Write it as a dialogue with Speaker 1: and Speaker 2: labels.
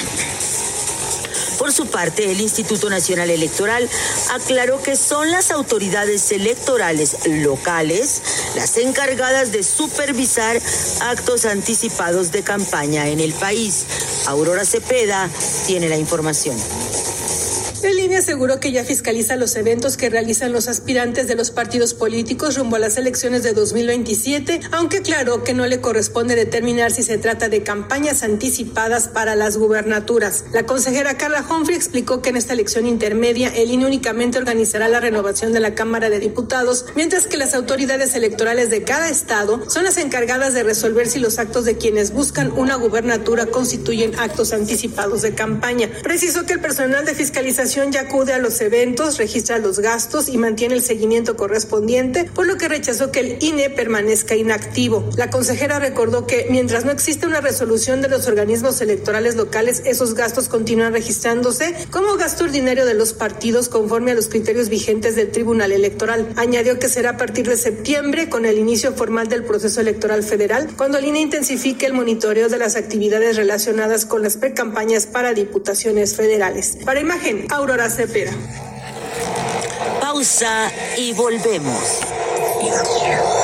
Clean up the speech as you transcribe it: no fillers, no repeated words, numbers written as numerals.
Speaker 1: Por su parte, el Instituto Nacional Electoral aclaró que son las autoridades electorales locales las encargadas de supervisar actos anticipados de campaña en el país. Aurora Cepeda tiene la información.
Speaker 2: El INE aseguró que ya fiscaliza los eventos que realizan los aspirantes de los partidos políticos rumbo a las elecciones de 2027, aunque aclaró que no le corresponde determinar si se trata de campañas anticipadas para las gubernaturas. La consejera Carla Humphrey explicó que en esta elección intermedia el INE únicamente organizará la renovación de la Cámara de Diputados, mientras que las autoridades electorales de cada estado son las encargadas de resolver si los actos de quienes buscan una gubernatura constituyen actos anticipados de campaña. Precisó que el personal de fiscalización ya acude a los eventos, registra los gastos y mantiene el seguimiento correspondiente, por lo que rechazó que el INE permanezca inactivo. La consejera recordó que mientras no existe una resolución de los organismos electorales locales, esos gastos continúan registrándose como gasto ordinario de los partidos conforme a los criterios vigentes del Tribunal Electoral. Añadió que será a partir de septiembre, con el inicio formal del proceso electoral federal, cuando el INE intensifique el monitoreo de las actividades relacionadas con las precampañas para diputaciones federales. Para Imagen, Aurora Cepeda.
Speaker 1: Pausa y volvemos.